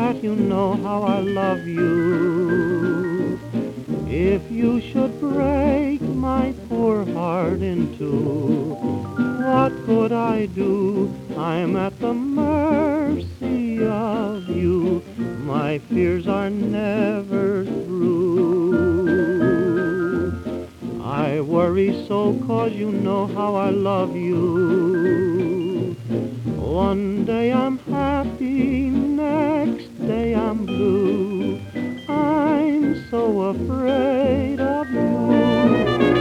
that you know how I love you. If you should break my poor heart in two, what could I do? I'm at the mercy of you. My fears are never through. I worry so 'cause you know how I love you. One day I'm happy, next day I'm blue. I'm so afraid of you.